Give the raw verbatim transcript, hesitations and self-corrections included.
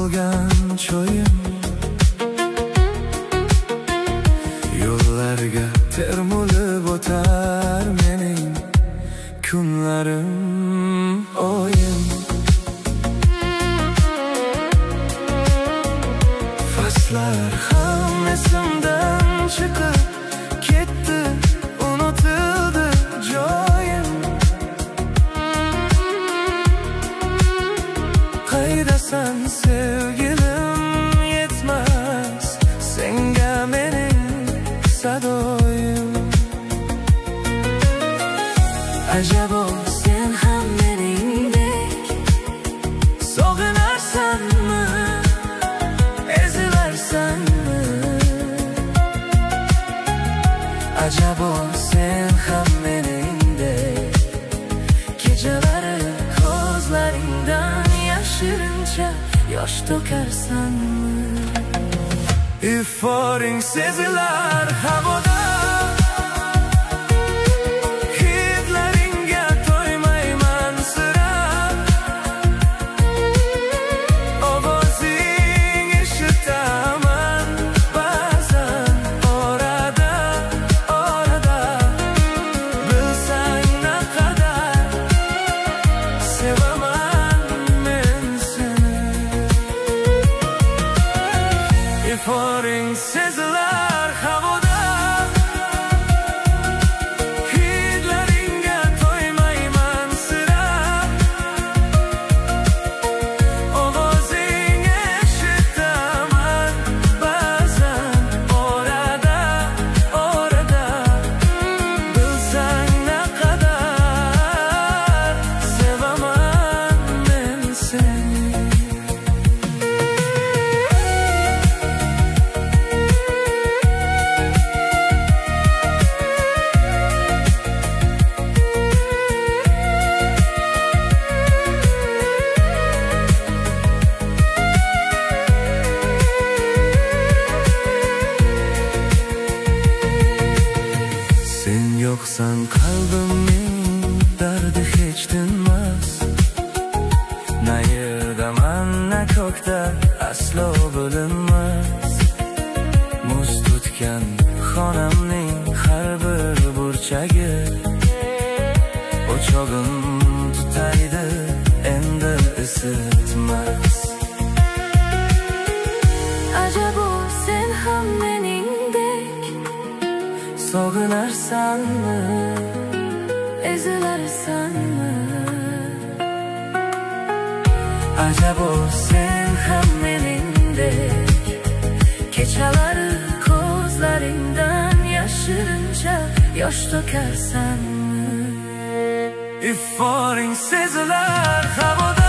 solgan cho'yim, yo'llarga termulib o'tar mening kunlarim, o'yim. Faslar ham esimdan chiqib ketdi, unutildi joyim. Qaydasan sevgilim, yetmas senga mening sadoyim. Ajabo sen ham meningdek sog'inarsanmi, ezilarsanmi? Ajabo sen ham meningdek kechalari ko'zlaringdan yashirincha yosh to'karsanmi? Iforing sezilar havoda, hidlaringga to'ymayman sira. Ovozing eshitaman ba'zan orada, orada. Bilsang naqadar sevaman men seni. Iforing sezilar havoda, hidlaringga to'ymayman sira. Ovozing eshitaman ba'zan orada, orada. Bilsang naqadar sevaman men seni. Sen yo'qsan qalbimning dardi hech tinmas. Na yerdaman na ko'kda aslo bilinmas. Muz tutgan xonamning har bir burchagi o'chog'im tutaydi endi isitmas. Ajabo sen ham meningdek Sog'inarsanmi, ezilarsanmi? ajabo sen ham meningdek Kechalari ko'zlaringdan yashirincha yosh to'karsanmi? Iforing sezilar havoda.